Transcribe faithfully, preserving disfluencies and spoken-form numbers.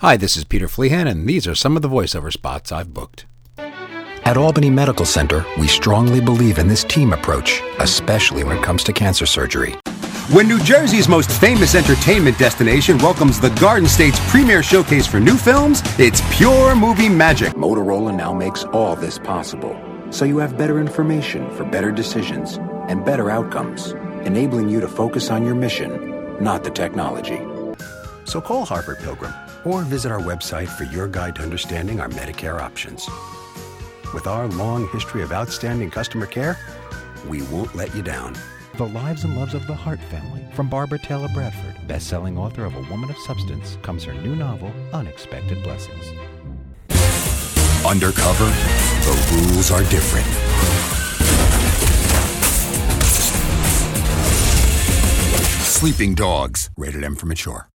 Hi, this is Peter Flehan, and these are some of the voiceover spots I've booked. At Albany Medical Center, we strongly believe in this team approach, especially when it comes to cancer surgery. When New Jersey's most famous entertainment destination welcomes the Garden State's premier showcase for new films, it's pure movie magic. Motorola now makes all this possible, so you have better information for better decisions and better outcomes, enabling you to focus on your mission, not the technology. So call Harvard Pilgrim or visit our website for your guide to understanding our Medicare options. With our long history of outstanding customer care, we won't let you down. The Lives and Loves of the Hart Family. From Barbara Taylor Bradford, best-selling author of A Woman of Substance, comes her new novel, Unexpected Blessings. Undercover, the rules are different. Sleeping Dogs, rated M for mature.